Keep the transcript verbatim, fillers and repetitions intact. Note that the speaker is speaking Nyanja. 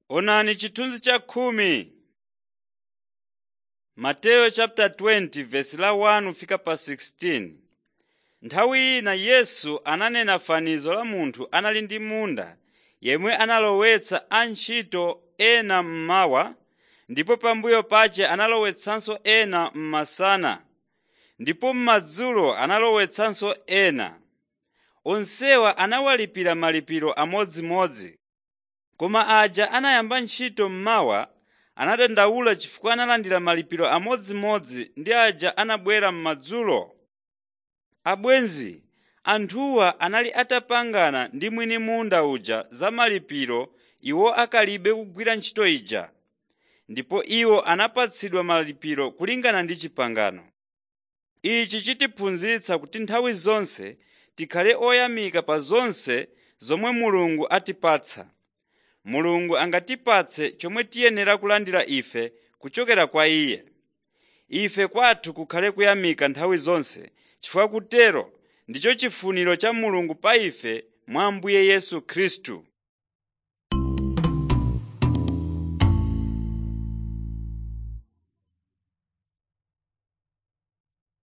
Onani chithunzi cha khumi. Mateyo chapter twenty verse la one ufika pa sixteen. Nthawi ina Yesu ananena fanizo la munthu anali ndi munda yemwe analowetsa antchito ena mmawa ndipo pambuyo pache analowetsanso ena mmasana ndipo m'madzulo analowetsanso ena. Onsewa anawalipira malipiro amodzimodzi. Koma aja anayamba ntchito mmawa anadandaula chifukwa analandira malipiro amodzimodzi ndi aja anabwera m'madzulo. Abwenzi, anthuwa anali atapangana ndi mwini munda uja za malipiro iwo akalibe kugwira ntchito ija, ndipo iwo anapatsidwa malipiro kulingana ndi chipangano. Ichi chitiphunzitsa kuti nthawi zonse tikhale oyamika pa zonse zomwe Mulungu atipatsa. Mulungu angatipatse chomwe tiyenera kulandira ife kuchokera kwa Iye. Ife kwathu kukhale kuyamika nthawi zonse, chifukwa kutero ndicho chifuniro cha Mulungu pa ife mwa Ambuye Yesu Khristu.